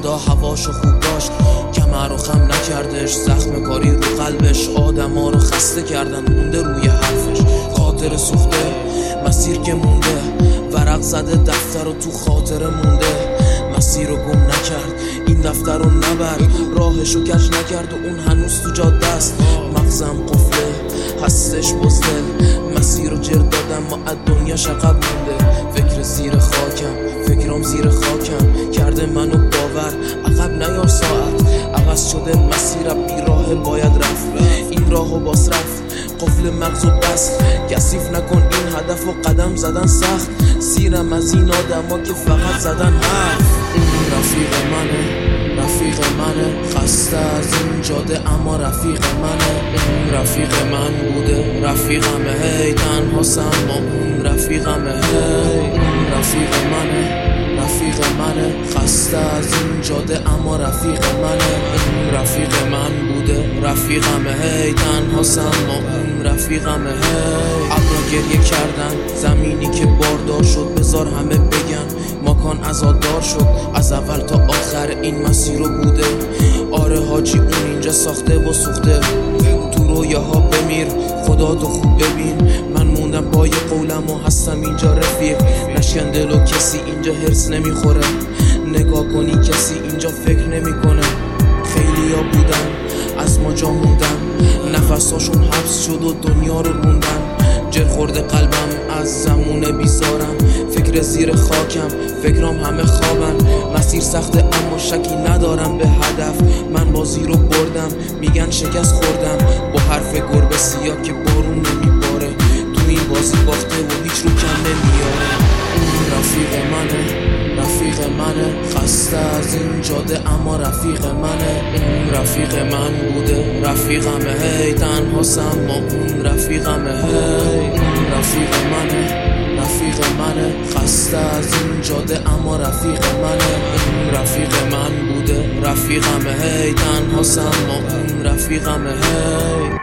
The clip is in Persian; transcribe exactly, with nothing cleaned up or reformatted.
خدا هواشو خوب داشت، کمر رو خم نکردش، زخم کاری رو قلبش، آدم ها رو خسته کردن مونده روی حرفش. خاطر سوخته مسیر که مونده، ورق زده دفتر رو تو خاطره مونده. مسیر رو گم نکرد، این دفتر رو نبرد، راهشو کج نکرد و اون هنوز تو جاده است. مغزم قفله هستش بزدل، مسیر رو جر دادم و از دنیا شقب مونده. فکر زیر خاکم، فکرام زیر خاکم کرده منو باور. عقب نیار ساعت، عوض شده مسیرم، بی راه باید رفت، این راهو باز رفت. قفل مغزو بست، کثیف نکن این هدف و قدم زدن سخت. سیرم از این آدما که فقط زدن حرف. این رفیق منه، رفیق منه، خسته از این جاده اما رفیق منه. این رفیق من بوده، رفیقمه، هی تنها سم با اون رفیقمه. هی این رفیق منه، رفیق منه، خسته از این جاده اما رفیق منه. این رفیق من بوده، رفیقمه، هی تنها سم با اون رفیقمه. هی ابرا گریه کردن، زمینی که باردار شد، بذار همه بگن ماکان عزادار شد. از اول تا آخر این مسیر رو بوده، آره حاجی اون اینجا ساخته و سوخته. تو رویاها بمیر، خدا تو خوب ببین، من موندم پای قولم و هستم اینجا رفیق. نشکن دل و کسی اینجا هرس نمیخوره، نگاه کنی کسی اینجا فکر نمیکنه. خیلی ها بودن از ما جا موندن، نفساشون حبس شد و دنیا رو موندن. جر خورده قلبم از زمونه بیزارم، فکر زیر خاکم، فکرام همه خوابن. مسیر سخته اما شکی ندارم به هدف، من بازی رو بردم، میگن شکست خوردم. با حرف گربه سیاه که بارون نمیباره، تو این بازی باخته و هیچ رو کم نمیاره. این رفیق منه، رفیق منه، خسته از این جاده اما رفیق منه. این رفیق من بوده، رفیقمه، هی تنها سم با اون رفیقمه. هی این رفیق منه، رفیق منه، خسته از این جاده اما رفیق منه. این رفیق من بوده، رفیقمه، هی تنها سم با اون رفیقمه. هی